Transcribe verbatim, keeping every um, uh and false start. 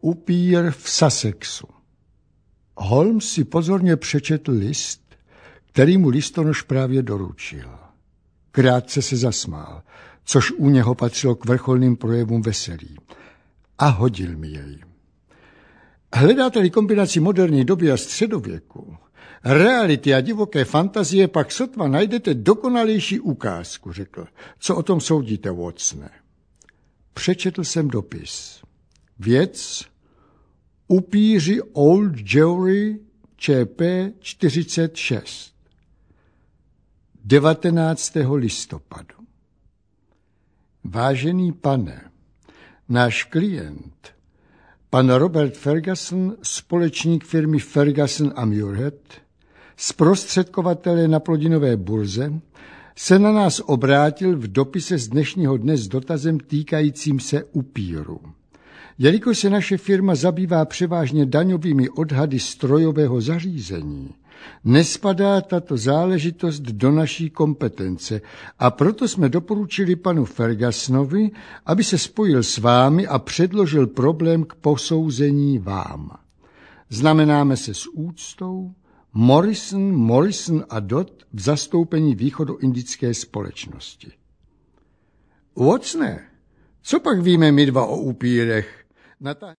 Upír v Sussexu. Holmes si pozorně přečetl list, který mu listonoš právě doručil. Krátce se zasmál, což u něho patřilo k vrcholným projevům veselí, a hodil mi jej. Hledáte-li kombinaci moderní doby a středověku, reality a divoké fantazie, pak sotva najdete dokonalejší ukázku, řekl. Co o tom soudíte, Watsone? Přečetl jsem dopis. Věc Upíři Old Jewry Č P čtyřicet šest. devatenáctého listopadu. Vážený pane, náš klient, pan Robert Ferguson, společník firmy Ferguson a Muirhead, zprostředkovatele na plodinové burze, se na nás obrátil v dopise z dnešního dne s dotazem týkajícím se upíru. Jelikož se naše firma zabývá převážně daňovými odhady strojového zařízení, nespadá tato záležitost do naší kompetence a proto jsme doporučili panu Fergusonovi, aby se spojil s vámi a předložil problém k posouzení vám. Znamenáme se s úctou Morrison, Morrison a Dodd v zastoupení východoindické společnosti. Watsone, co pak víme my dva o upírech? Nata-